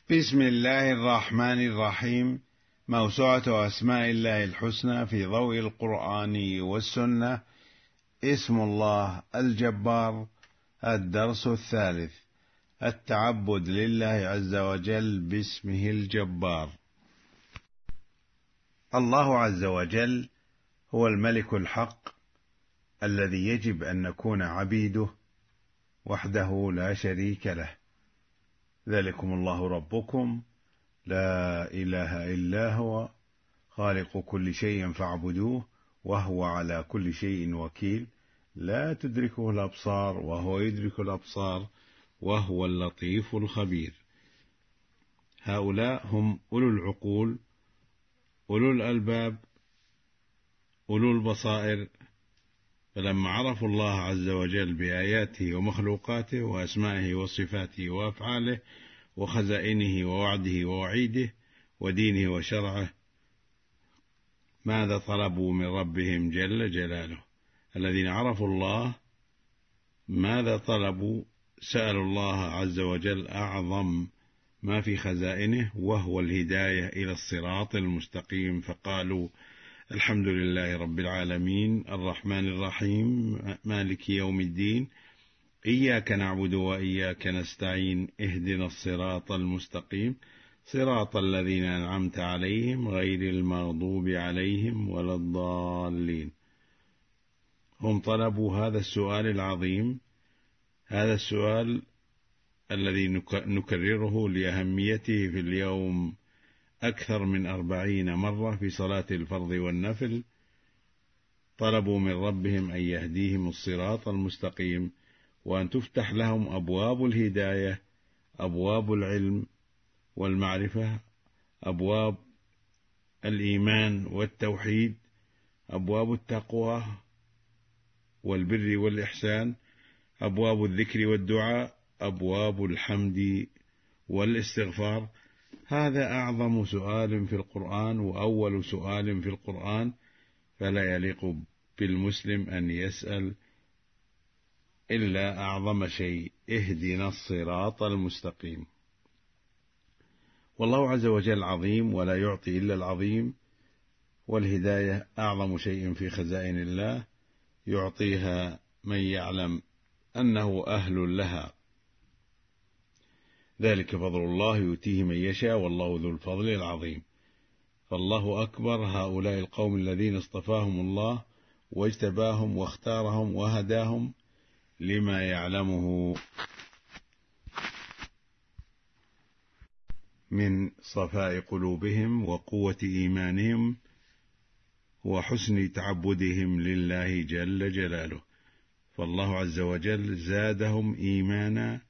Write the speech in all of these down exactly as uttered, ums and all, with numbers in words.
بسم الله الرحمن الرحيم. موسوعة أسماء الله الحسنى في ضوء القرآن والسنة. اسم الله الجبار. الدرس الثالث: التعبد لله عز وجل باسمه الجبار. الله عز وجل هو الملك الحق الذي يجب أن نكون عبيده وحده لا شريك له. ذلكم الله ربكم لا إله إلا هو خالق كل شيء فاعبدوه وهو على كل شيء وكيل، لا تدركه الأبصار وهو يدرك الأبصار وهو اللطيف الخبير. هؤلاء هم أولو العقول، أولو الألباب، أولو البصائر. فلما عرفوا الله عز وجل بآياته ومخلوقاته وأسمائه وصفاته وأفعاله وخزائنه ووعده ووعيده ودينه وشرعه، ماذا طلبوا من ربهم جل جلاله؟ الذين عرفوا الله ماذا طلبوا؟ سألوا الله عز وجل أعظم ما في خزائنه وهو الهداية إلى الصراط المستقيم، فقالوا: الحمد لله رب العالمين الرحمن الرحيم مالك يوم الدين إياك نعبد وإياك نستعين اهدنا الصراط المستقيم صراط الذين أنعمت عليهم غير المغضوب عليهم ولا الضالين. هم طلبوا هذا السؤال العظيم، هذا السؤال الذي نكرره لأهميته في اليوم أكثر من أربعين مرة في صلاة الفرض والنفل. طلبوا من ربهم أن يهديهم الصراط المستقيم وأن تفتح لهم أبواب الهداية، أبواب العلم والمعرفة، أبواب الإيمان والتوحيد، أبواب التقوى والبر والإحسان، أبواب الذكر والدعاء، أبواب الحمد والاستغفار. هذا أعظم سؤال في القرآن وأول سؤال في القرآن، فلا يليق بالمسلم أن يسأل إلا أعظم شيء: اهدنا الصراط المستقيم. والله عز وجل عظيم ولا يعطي إلا العظيم، والهداية أعظم شيء في خزائن الله، يعطيها من يعلم أنه أهل لها. ذلك فضل الله يؤتيه من يشاء والله ذو الفضل العظيم. فالله أكبر. هؤلاء القوم الذين اصطفاهم الله واجتباهم واختارهم وهداهم لما يعلمه من صفاء قلوبهم وقوة إيمانهم وحسن تعبدهم لله جل جلاله. فالله عز وجل زادهم إيمانا،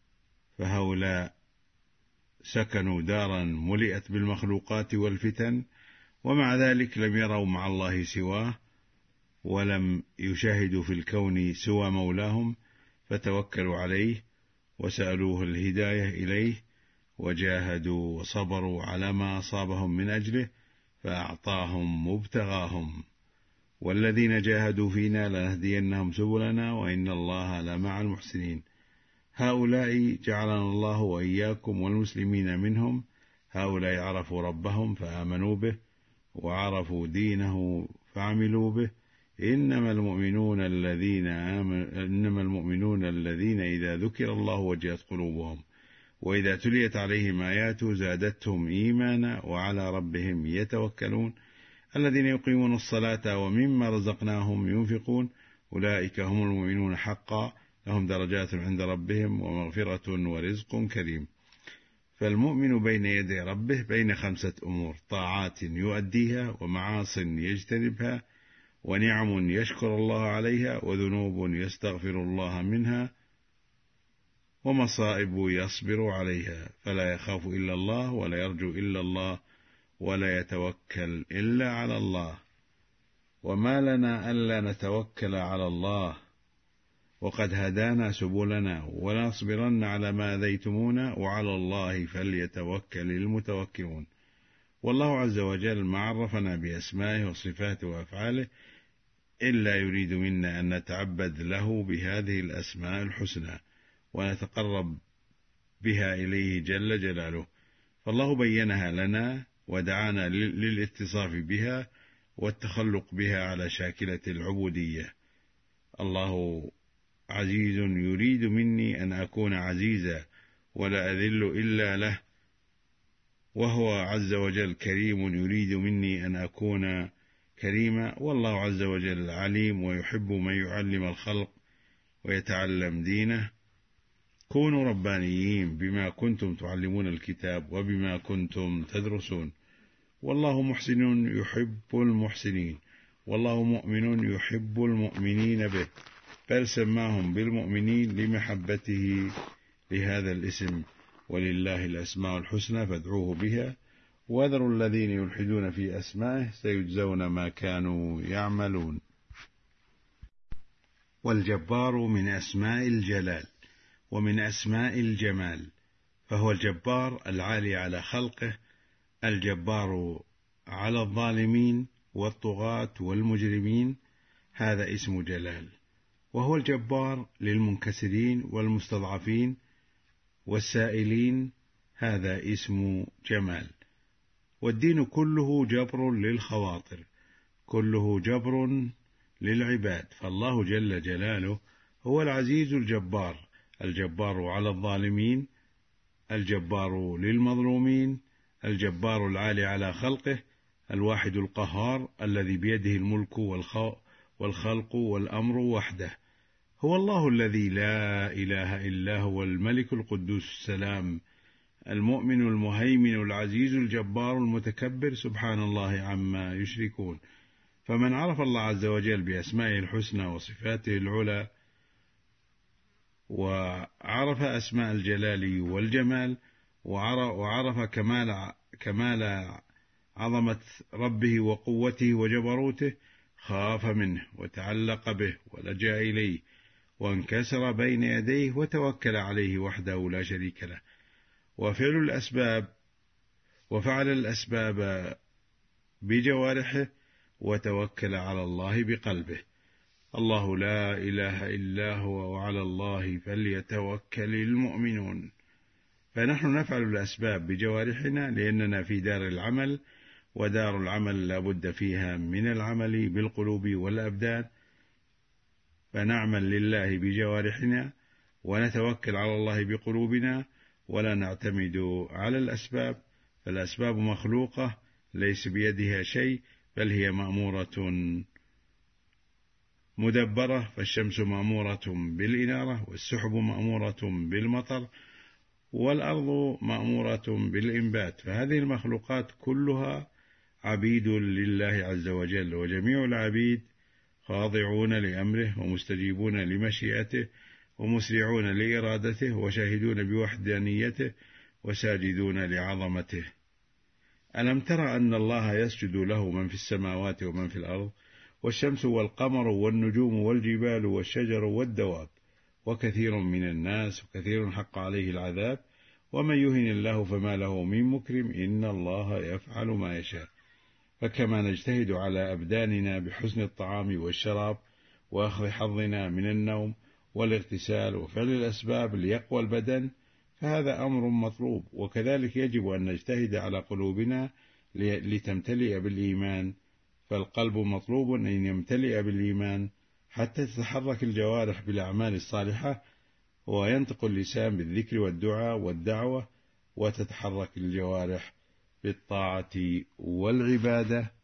فهؤلاء سكنوا دارا ملئت بالمخلوقات والفتن، ومع ذلك لم يروا مع الله سواه ولم يشاهدوا في الكون سوى مولاهم، فتوكلوا عليه وسألوه الهداية إليه وجاهدوا وصبروا على ما أصابهم من أجله فأعطاهم مبتغاهم. والذين جاهدوا فينا لنهدينهم سبلنا وإن الله لمع المحسنين. هؤلاء جعلنا الله وإياكم والمسلمين منهم. هؤلاء عرفوا ربهم فآمنوا به وعرفوا دينه فعملوا به. إنما المؤمنون الذين آمنوا إنما المؤمنون الذين إذا ذكر الله وجلت قلوبهم وإذا تليت عليهم آياته زادتهم إيمانا وعلى ربهم يتوكلون. الذين يقيمون الصلاة ومما رزقناهم ينفقون أولئك هم المؤمنون حقا لهم درجات عند ربهم ومغفرة ورزق كريم. فالمؤمن بين يدي ربه بين خمسة أمور: طاعات يؤديها ومعاص يجتنبها ونعم يشكر الله عليها وذنوب يستغفر الله منها ومصائب يصبر عليها، فلا يخاف إلا الله ولا يرجو إلا الله ولا يتوكل إلا على الله. وما لنا ألا نتوكل على الله وقد هدانا سبلنا ولنصبرن على ما أذيتمونا وعلى الله فليتوكل المتوكلون. والله عز وجل ما عرفنا بأسمائه وصفاته وأفعاله إلا يريد منا أن نتعبد له بهذه الأسماء الحسنى ونتقرب بها إليه جل جلاله. فالله بينها لنا ودعانا للاتصاف بها والتخلق بها على شاكلة العبودية. الله عزيز يريد مني أن أكون عزيزا ولا أذل إلا له، وهو عز وجل كريم يريد مني أن أكون كريما، والله عز وجل عليم ويحب من يعلم الخلق ويتعلم دينه. كونوا ربانيين بما كنتم تعلمون الكتاب وبما كنتم تدرسون، والله محسن يحب المحسنين، والله مؤمن يحب المؤمنين به، بل سماهم بالمؤمنين لمحبته لهذا الاسم. ولله الأسماء الحسنى فادعوه بها وذروا الذين يلحدون في أسمائه سيجزون ما كانوا يعملون. والجبار من أسماء الجلال ومن أسماء الجمال، فهو الجبار العالي على خلقه، الجبار على الظالمين والطغاة والمجرمين، هذا اسم جلال. وهو الجبار للمنكسرين والمستضعفين والسائلين، هذا اسم جمال. والدين كله جبر للخواطر، كله جبر للعباد، فالله جل جلاله هو العزيز الجبار، الجبار على الظالمين، الجبار للمظلومين، الجبار العالي على خلقه، الواحد القهار الذي بيده الملك والخلق والأمر وحده. هو الله الذي لا إله إلا هو الملك القدوس السلام المؤمن المهيمن العزيز الجبار المتكبر، سبحان الله عما يشركون. فمن عرف الله عز وجل بأسمائه الحسنى وصفاته العلى، وعرف أسماء الجلال والجمال، وعرف كمال, كمال عظمة ربه وقوته وجبروته، خاف منه وتعلق به ولجأ إليه وانكسر بين يديه وتوكل عليه وحده لا شريك له. وفعل الأسباب وفعل الأسباب بجوارحه وتوكل على الله بقلبه. الله لا إله إلا هو وعلى الله فليتوكل المؤمنون. فنحن نفعل الأسباب بجوارحنا لأننا في دار العمل، ودار العمل لا بد فيها من العمل بالقلوب والأبدان، فنعمل لله بجوارحنا ونتوكل على الله بقلوبنا ولا نعتمد على الأسباب، فالأسباب مخلوقة ليس بيدها شيء، بل هي مأمورة مدبرة، فالشمس مأمورة بالإنارة، والسحب مأمورة بالمطر، والأرض مأمورة بالإنبات، فهذه المخلوقات كلها عبيد لله عز وجل، وجميع العبيد خاضعون لأمره ومستجيبون لمشيئته ومسرعون لإرادته وشاهدون بوحدانيته وساجدون لعظمته. ألم تر أن الله يسجد له من في السماوات ومن في الأرض، والشمس والقمر والنجوم والجبال والشجر والدواب، وكثير من الناس وكثير حق عليه العذاب، ومن يهن الله فما له من مكرم، إن الله يفعل ما يشاء. فكما نجتهد على أبداننا بحسن الطعام والشراب وأخذ حظنا من النوم والاغتسال وفعل الأسباب ليقوى البدن، فهذا أمر مطلوب، وكذلك يجب أن نجتهد على قلوبنا لتمتلئ بالإيمان، فالقلب مطلوب أن يمتلئ بالإيمان حتى تتحرك الجوارح بالأعمال الصالحة، وينطق اللسان بالذكر والدعاء والدعوة، وتتحرك الجوارح بالطاعة والعبادة،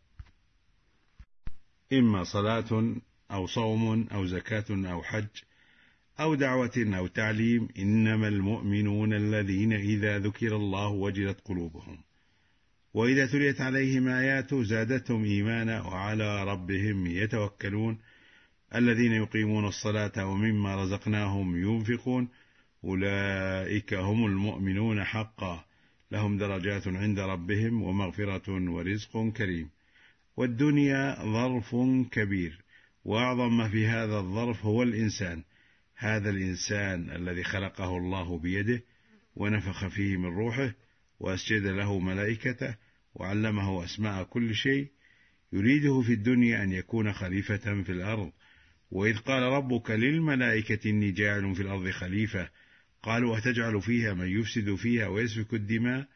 إما صلاة أو صوم أو زكاة أو حج أو دعوة أو تعليم. إنما المؤمنون الذين إذا ذكر الله وجلت قلوبهم وإذا تليت عليهم آياته زادتهم إيمانا وعلى ربهم يتوكلون. الذين يقيمون الصلاة ومما رزقناهم ينفقون، أولئك هم المؤمنون حقا، لهم درجات عند ربهم ومغفرة ورزق كريم. والدنيا ظرف كبير، وأعظم ما في هذا الظرف هو الإنسان، هذا الإنسان الذي خلقه الله بيده ونفخ فيه من روحه وأسجد له ملائكته وعلمه أسماء كل شيء، يريده في الدنيا أن يكون خليفة في الأرض. وإذ قال ربك للملائكة إني جاعل في الأرض خليفة، قالوا أتجعل فيها من يفسد فيها ويسفك الدماء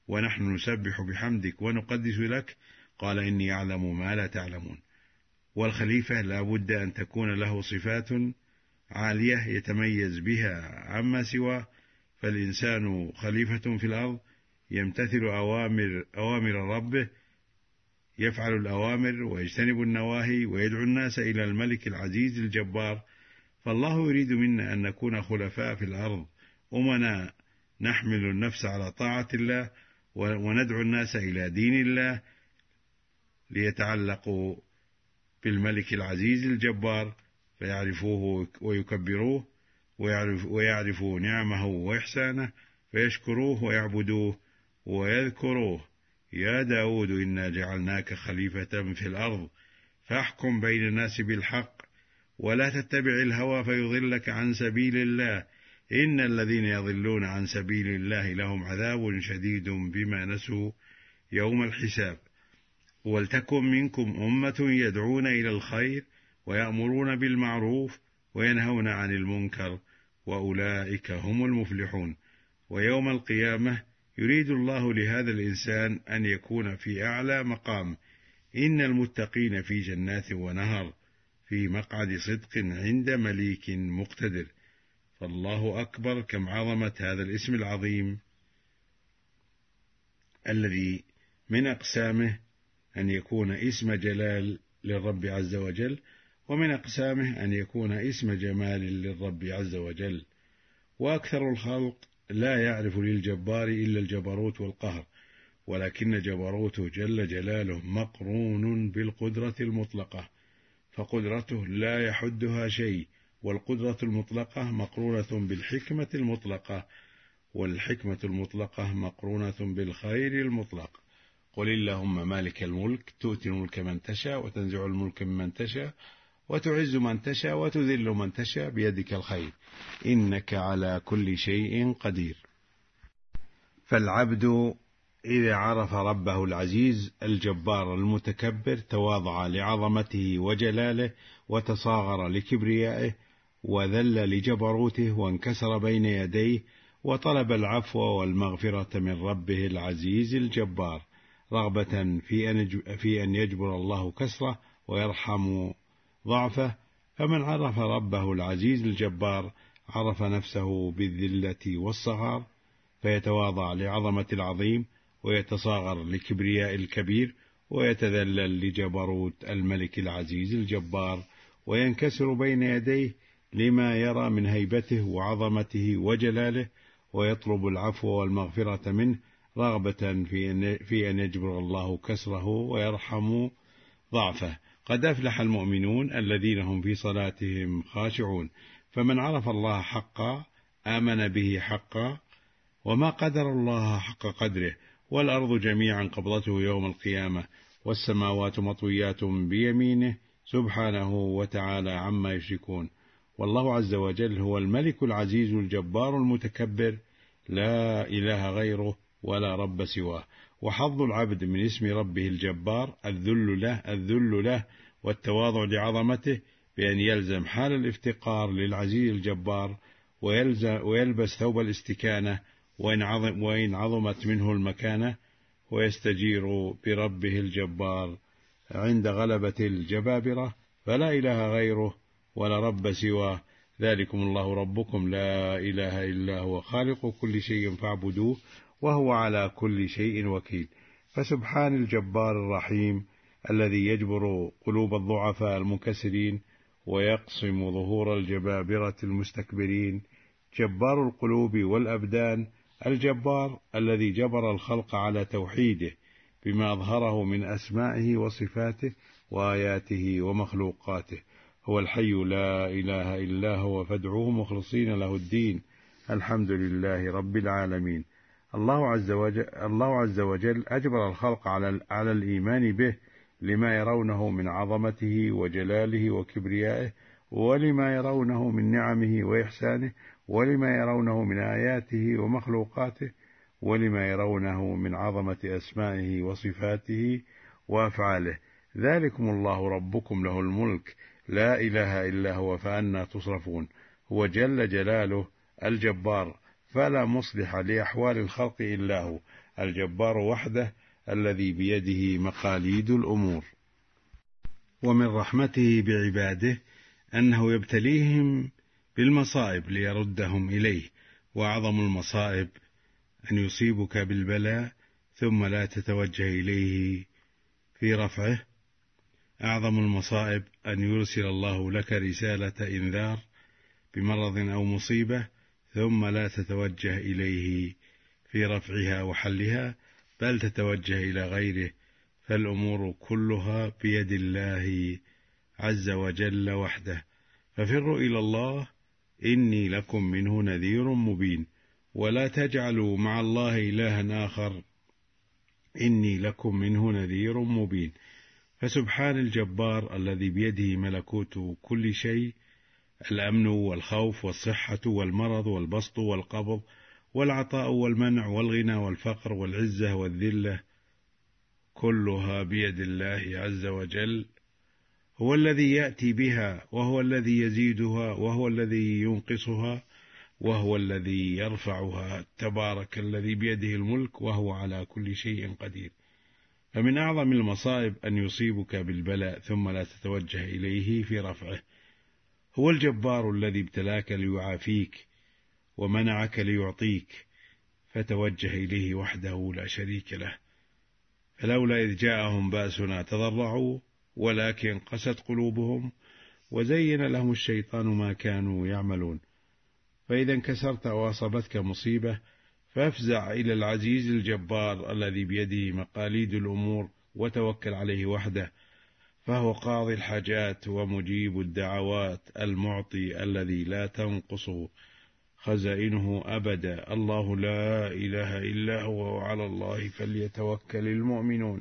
ونحن نسبح بحمدك ونقدس لك، قال إني أعلم ما لا تعلمون. والخليفة لا بد أن تكون له صفات عالية يتميز بها عما سواه، فالإنسان خليفة في الأرض يمتثل أوامر, أوامر ربه، يفعل الأوامر ويجتنب النواهي ويدعو الناس إلى الملك العزيز الجبار. فالله يريد منا أن نكون خلفاء في الأرض أمنا نحمل النفس على طاعة الله وندعو الناس إلى دين الله ليتعلقوا بالملك العزيز الجبار، فيعرفوه ويكبروه ويعرفوا نعمه وإحسانه، فيشكروه ويعبدوه ويذكروه. يا داود إنا جعلناك خليفة في الأرض فاحكم بين الناس بالحق ولا تتبع الهوى فيضلك عن سبيل الله، إن الذين يضلون عن سبيل الله لهم عذاب شديد بما نسوا يوم الحساب. ولتكن منكم أمة يدعون إلى الخير ويأمرون بالمعروف وينهون عن المنكر وأولئك هم المفلحون. ويوم القيامة يريد الله لهذا الإنسان أن يكون في أعلى مقام. إن المتقين في جنات ونهر في مقعد صدق عند مليك مقتدر. فالله أكبر كم عظمة هذا الاسم العظيم الذي من أقسامه أن يكون اسم جلال للرب عز وجل، ومن أقسامه أن يكون اسم جمال للرب عز وجل. وأكثر الخلق لا يعرف للجبار إلا الجبروت والقهر، ولكن جبروته جل جلاله مقرون بالقدرة المطلقة، فقدرته لا يحدها شيء، والقدرة المطلقة مقرونة بالحكمة المطلقة، والحكمة المطلقة مقرونة بالخير المطلق. قل اللهم مالك الملك تؤتي الملك من تشاء وتنزع الملك ممن تشاء وتعز من تشاء وتذل من تشاء بيدك الخير إنك على كل شيء قدير. فالعبد إذا عرف ربه العزيز الجبار المتكبر تواضع لعظمته وجلاله وتصاغر لكبريائه وذل لجبروته وانكسر بين يديه وطلب العفو والمغفرة من ربه العزيز الجبار رغبة في أن يجبر الله كسره ويرحم ضعفه. فمن عرف ربه العزيز الجبار عرف نفسه بالذلة والصغار فيتواضع لعظمة العظيم ويتصاغر لكبرياء الكبير ويتذلل لجبروت الملك العزيز الجبار وينكسر بين يديه لما يرى من هيبته وعظمته وجلاله ويطلب العفو والمغفرة منه رغبة في أن يجبر الله كسره ويرحم ضعفه. قد أفلح المؤمنون الذين هم في صلاتهم خاشعون. فمن عرف الله حقا آمن به حقا وما قدر الله حق قدره. والأرض جميعا قبضته يوم القيامة والسماوات مطويات بيمينه سبحانه وتعالى عما يشركون. والله عز وجل هو الملك العزيز الجبار المتكبر لا إله غيره ولا رب سواه. وحظ العبد من اسم ربه الجبار الذل له الذل له والتواضع لعظمته بأن يلزم حال الافتقار للعزيز الجبار ويلبس ثوب الاستكانة وإن, عظم وإن عظمت منه المكانة ويستجير بربه الجبار عند غلبة الجبابرة فلا إله غيره ولا رب سواه. ذلكم الله ربكم لا إله إلا هو خالق كل شيء فاعبدوه وهو على كل شيء وكيل. فسبحان الجبار الرحيم الذي يجبر قلوب الضعفاء المنكسرين ويقصم ظهور الجبابرة المستكبرين. جبار القلوب والأبدان الجبار الذي جبر الخلق على توحيده بما أظهره من أسمائه وصفاته وآياته ومخلوقاته. هو الحي لا إله إلا هو فادعوه مخلصين له الدين الحمد لله رب العالمين. الله عز وجل, الله عز وجل أجبر الخلق على, على الإيمان به لما يرونه من عظمته وجلاله وكبريائه ولما يرونه من نعمه وإحسانه ولما يرونه من آياته ومخلوقاته ولما يرونه من عظمة أسمائه وصفاته وأفعاله. ذلكم الله ربكم له الملك لا إله إلا هو فأنى تصرفون. هو جل جلاله الجبار فلا مصلح لأحوال الخلق إلا هو الجبار وحده الذي بيده مقاليد الأمور. ومن رحمته بعباده أنه يبتليهم بالمصائب ليردهم إليه، وأعظم المصائب أن يصيبك بالبلاء ثم لا تتوجه إليه في رفعه. أعظم المصائب أن يرسل الله لك رسالة إنذار بمرض أو مصيبة ثم لا تتوجه إليه في رفعها وحلها، بل تتوجه إلى غيره، فالأمور كلها بيد الله عز وجل وحده. ففروا إلى الله إني لكم منه نذير مبين، ولا تجعلوا مع الله إلها آخر إني لكم منه نذير مبين. فسبحان الجبار الذي بيده ملكوت كل شيء، الأمن والخوف والصحة والمرض والبسط والقبض والعطاء والمنع والغنى والفقر والعزة والذلة، كلها بيد الله عز وجل. هو الذي يأتي بها، وهو الذي يزيدها، وهو الذي ينقصها، وهو الذي يرفعها، تبارك الذي بيده الملك وهو على كل شيء قدير. فمن أعظم المصائب أن يصيبك بالبلاء ثم لا تتوجه إليه في رفعه. هو الجبار الذي ابتلاك ليعافيك ومنعك ليعطيك، فتوجه إليه وحده لا شريك له. فلولا إذ جاءهم بأسنا تضرعوا ولكن قست قلوبهم وزين لهم الشيطان ما كانوا يعملون. فإذا انكسرت وأصابتك مصيبة فافزع إلى العزيز الجبار الذي بيده مقاليد الأمور، وتوكل عليه وحده، فهو قاضي الحاجات ومجيب الدعوات، المعطي الذي لا تنقص خزائنه أبدا. الله لا إله إلا هو وعلى الله فليتوكل المؤمنون.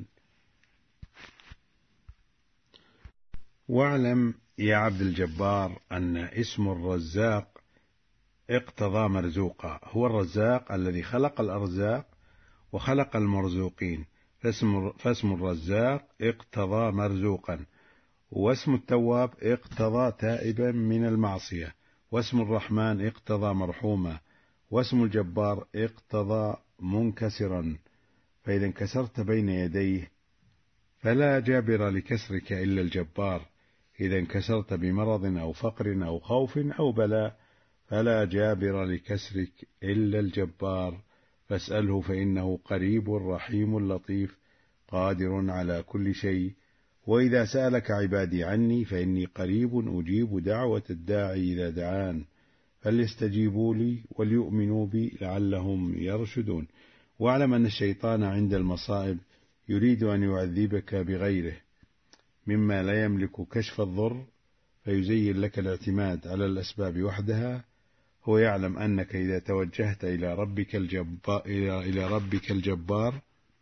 واعلم يا عبد الجبار أن اسم الرزاق اقتضى مرزوقا. هو الرزاق الذي خلق الأرزاق وخلق المرزوقين، فاسم, فاسم الرزاق اقتضى مرزوقا، واسم التواب اقتضى تائبا من المعصية، واسم الرحمن اقتضى مرحوما، واسم الجبار اقتضى منكسرا. فإذا انكسرت بين يديه فلا جابر لكسرك إلا الجبار. إذا انكسرت بمرض أو فقر أو خوف أو بلاء فلا جابر لكسرك إلا الجبار، فاسأله فإنه قريب رحيم لطيف قادر على كل شيء. وإذا سألك عبادي عني فإني قريب أجيب دعوة الداعي إذا دعان، فليستجيبوا لي وليؤمنوا بي لعلهم يرشدون. واعلم أن الشيطان عند المصائب يريد أن يعذبك بغيره مما لا يملك كشف الضر، فيزين لك الاعتماد على الأسباب وحدها. هو يعلم أنك إذا توجهت إلى ربك الجبار, إلى ربك الجبار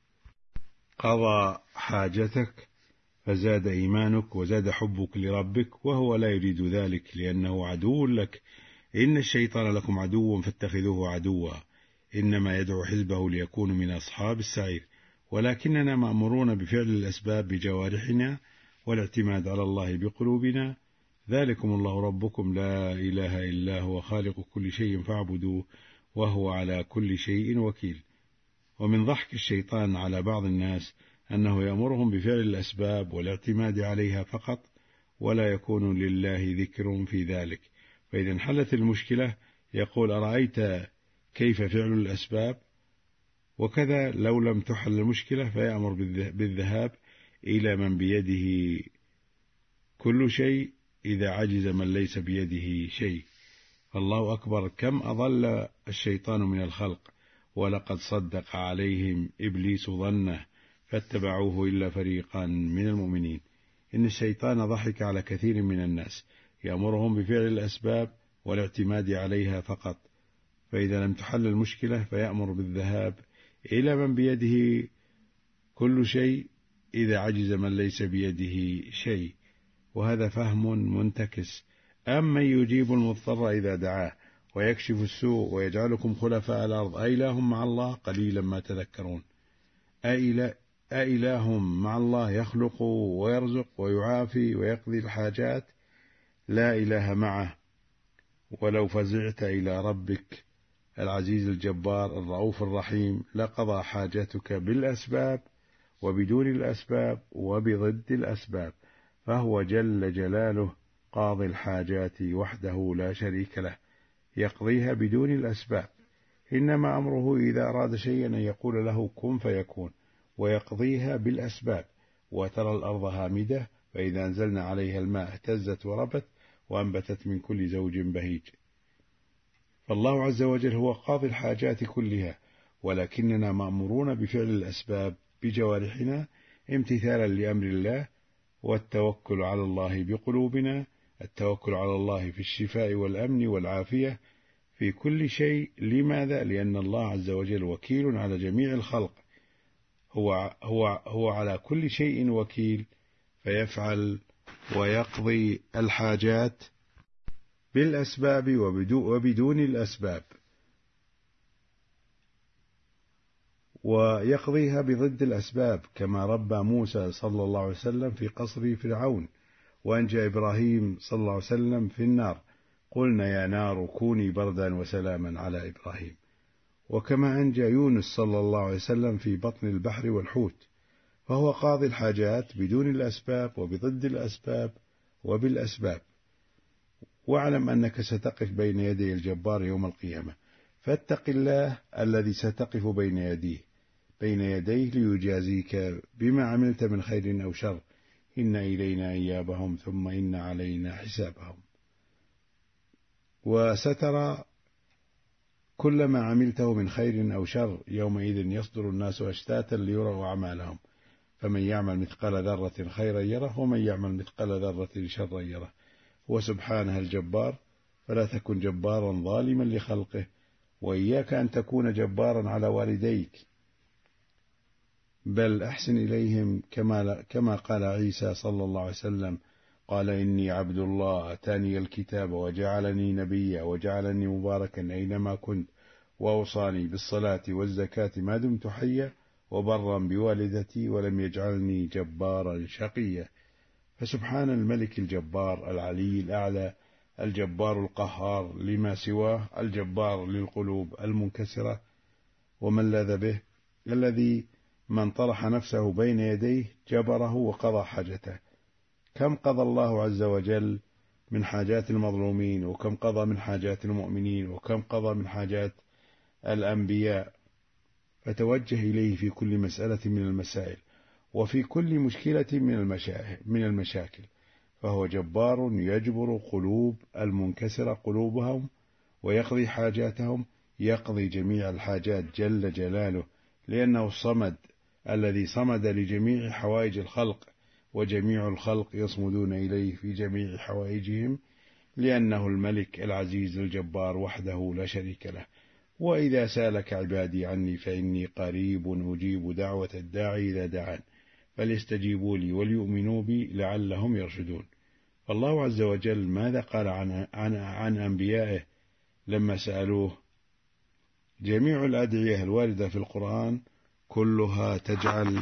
قضى حاجتك، فزاد إيمانك وزاد حبك لربك، وهو لا يريد ذلك لأنه عدو لك. إن الشيطان لكم عدو فاتخذوه عدوا، إنما يدعو حزبه ليكونوا من أصحاب السعير. ولكننا مأمورون بفعل الأسباب بجوارحنا والاعتماد على الله بقلوبنا. ذلكم الله ربكم لا إله إلا هو خالق كل شيء فاعبدوه وهو على كل شيء وكيل. ومن ضحك الشيطان على بعض الناس أنه يأمرهم بفعل الأسباب والاعتماد عليها فقط، ولا يكون لله ذكر في ذلك. فإذا انحلت المشكلة يقول أرأيت كيف فعل الأسباب؟ وكذا لو لم تحل المشكلة فيأمر بالذهاب إلى من بيده كل شيء إذا عجز من ليس بيده شيء. الله أكبر، كم أضل الشيطان من الخلق، ولقد صدق عليهم إبليس ظنه فاتبعوه إلا فريقا من المؤمنين. إن الشيطان ضحك على كثير من الناس، يأمرهم بفعل الأسباب والاعتماد عليها فقط، فإذا لم تحل المشكلة فيأمر بالذهاب إلى من بيده كل شيء إذا عجز من ليس بيده شيء. وهذا فهم منتكس. أمن يجيب المضطر إذا دعاه ويكشف السوء ويجعلكم خلفاء الأرض أإله مع الله قليلا ما تذكرون. أإله مع الله يخلق ويرزق ويعافي ويقضي الحاجات؟ لا إله معه. ولو فزعت إلى ربك العزيز الجبار الرؤوف الرحيم لقضى حاجتك بالأسباب وبدون الأسباب وبضد الأسباب، فهو جل جلاله قاضي الحاجات وحده لا شريك له، يقضيها بدون الأسباب. إنما أمره إذا أراد شيئا أن يقول له كن فيكون، ويقضيها بالأسباب. وترى الأرض هامدة فإذا أنزلنا عليها الماء اهتزت وربت وأنبتت من كل زوج بهيج. فالله عز وجل هو قاضي الحاجات كلها، ولكننا مأمورون بفعل الأسباب بجوارحنا امتثالا لأمر الله، والتوكل على الله بقلوبنا، التوكل على الله في الشفاء والأمن والعافية في كل شيء. لماذا؟ لأن الله عز وجل وكيل على جميع الخلق، هو, هو, هو على كل شيء وكيل، فيفعل ويقضي الحاجات بالأسباب وبدون الأسباب، ويقضيها بضد الأسباب، كما ربى موسى صلى الله عليه وسلم في قصر فرعون، وأنجى إبراهيم صلى الله عليه وسلم في النار، قلنا يا نار كوني بردا وسلاما على إبراهيم. وكما أنجى يونس صلى الله عليه وسلم في بطن البحر والحوت، فهو قاضي الحاجات بدون الأسباب وبضد الأسباب وبالأسباب. واعلم أنك ستقف بين يدي الجبار يوم القيامة، فاتق الله الذي ستقف بين يديه بين يديه ليجازيك بما عملت من خير أو شر، إن إلينا إيابهم ثم إن علينا حسابهم. وسترى كل ما عملته من خير أو شر، يومئذ يصدر الناس أشتاتا ليروا أعمالهم، فمن يعمل مثقال ذرة خيرا يره ومن يعمل مثقال ذرة شرا يره. هو سبحانه الجبار، فلا تكن جبارا ظالما لخلقه، وإياك أن تكون جبارا على والديك، بل أحسن إليهم كما, كما قال عيسى صلى الله عليه وسلم قال إني عبد الله أتاني الكتاب وجعلني نبيا وجعلني مباركا أينما كنت وأوصاني بالصلاة والزكاة ما دمت حيا وبرا بوالدتي ولم يجعلني جبارا شقيا. فسبحان الملك الجبار العلي الأعلى، الجبار القهار لما سواه، الجبار للقلوب المنكسرة ومن لاذ به، الذي من طرح نفسه بين يديه جبره وقضى حاجته. كم قضى الله عز وجل من حاجات المظلومين، وكم قضى من حاجات المؤمنين، وكم قضى من حاجات الأنبياء. فتوجه إليه في كل مسألة من المسائل وفي كل مشكلة من المشاكل، فهو جبار يجبر قلوب المنكسرة قلوبهم ويقضي حاجاتهم، يقضي جميع الحاجات جل جلاله، لأنه الصمد الذي صمد لجميع حوائج الخلق، وجميع الخلق يصمدون إليه في جميع حوائجهم، لأنه الملك العزيز الجبار وحده لا شريك له. وإذا سالك عبادي عني فإني قريب أجيب دعوة الداعي إذا دعان فليستجيبوا لي وليؤمنوا بي لعلهم يرشدون. فالله عز وجل ماذا قال عن, عن, عن أنبيائه لما سألوه؟ جميع الأدعية الواردة في القرآن كلها تجعل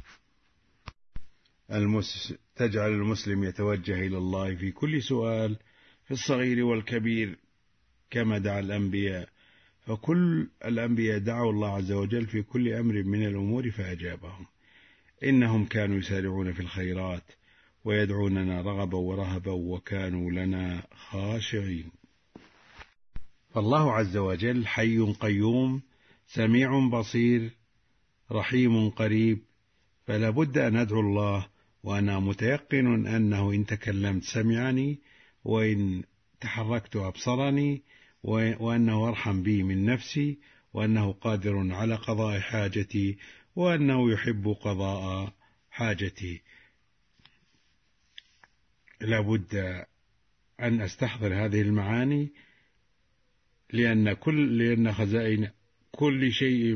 المس تجعل المسلم يتوجه إلى الله في كل سؤال، في الصغير والكبير، كما دعا الأنبياء. فكل الأنبياء دعوا الله عز وجل في كل أمر من الأمور فأجابهم. إنهم كانوا يسارعون في الخيرات ويدعوننا رغبا ورهبا وكانوا لنا خاشعين. فالله عز وجل حي قيوم سميع بصير رحيم قريب، فلا بد أن أدعو الله وأنا متيقن أنه إن تكلمت سمعني، وإن تحركت أبصرني، وأنه أرحم بي من نفسي، وأنه قادر على قضاء حاجتي، وأنه يحب قضاء حاجتي. لا بد أن أستحضر هذه المعاني، لأن كل لأن خزائن كل شيء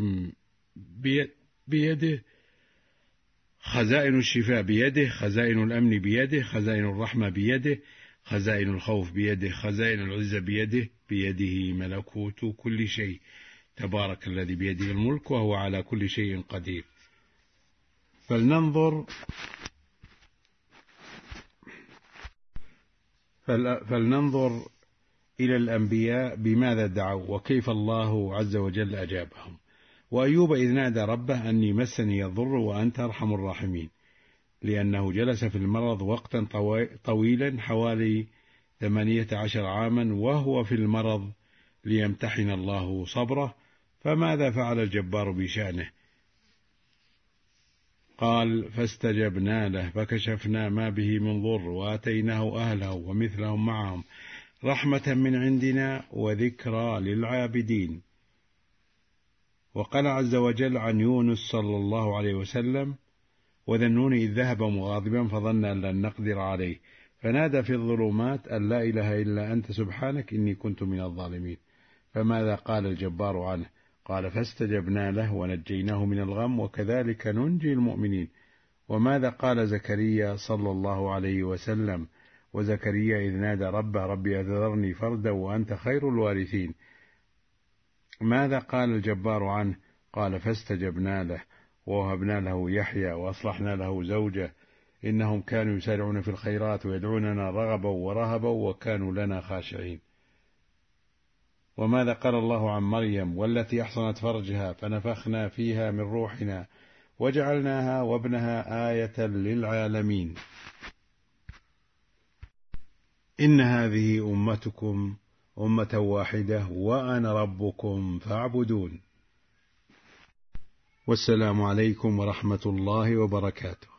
بيده، خزائن الشفاء بيده، خزائن الأمن بيده، خزائن الرحمة بيده، خزائن الخوف بيده، خزائن العزة بيده، بيده ملكوت كل شيء، تبارك الذي بيده الملك وهو على كل شيء قدير. فلننظر فلننظر إلى الأنبياء بماذا دعوا وكيف الله عز وجل أجابهم. وأيوب إذ نادى ربه أني مسني الضر وأنت أرحم الراحمين، لأنه جلس في المرض وقتا طويلا حوالي ثمانية عشر عاما وهو في المرض ليمتحن الله صبره، فماذا فعل الجبار بشأنه؟ قال فاستجبنا له فكشفنا ما به من ضر وآتيناه أهله ومثلهم معهم رحمة من عندنا وذكرى للعابدين. وقال عز وجل عن يونس صلى الله عليه وسلم وذا النون إذ ذهب مغاضبا فظن أن لن نقدر عليه فنادى في الظلمات أن لا إله إلا أنت سبحانك إني كنت من الظالمين. فماذا قال الجبار عنه؟ قال فاستجبنا له ونجيناه من الغم وكذلك ننجي المؤمنين. وماذا قال زكريا صلى الله عليه وسلم وزكريا إذ نادى ربه ربي لا تذرني فردا وأنت خير الوارثين؟ ماذا قال الجبار عنه؟ قال فاستجبنا له ووهبنا له يحيى وأصلحنا له زوجه إنهم كانوا يسارعون في الخيرات ويدعوننا رغبا ورهبا وكانوا لنا خاشعين. وماذا قال الله عن مريم والتي أحصنت فرجها فنفخنا فيها من روحنا وجعلناها وابنها آية للعالمين. إن هذه أمتكم أمة واحدة وأنا ربكم فاعبدون. والسلام عليكم ورحمة الله وبركاته.